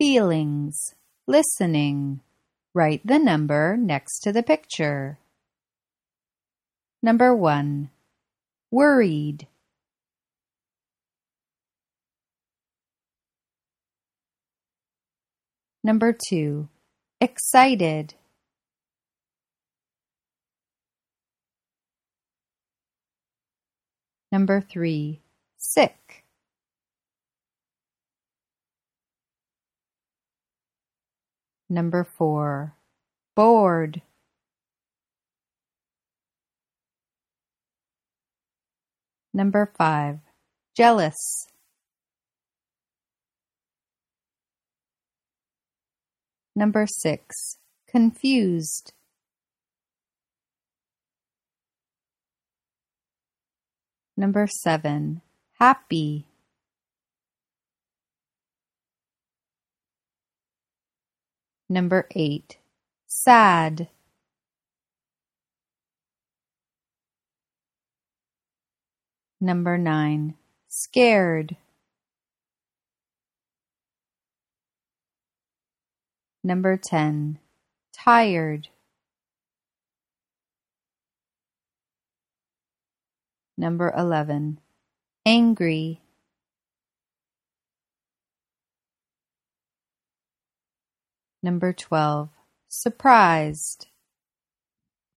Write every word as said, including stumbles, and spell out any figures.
feelings, listening. Write the number next to the picture. Number one, worried. Number two, excited. Number three, sick. Number four, bored. Number five, jealous. Number six, confused. Number seven, happy. Number eight, sad. Number nine, scared. Number ten, tired. Number eleven, angry. Number twelve, surprised.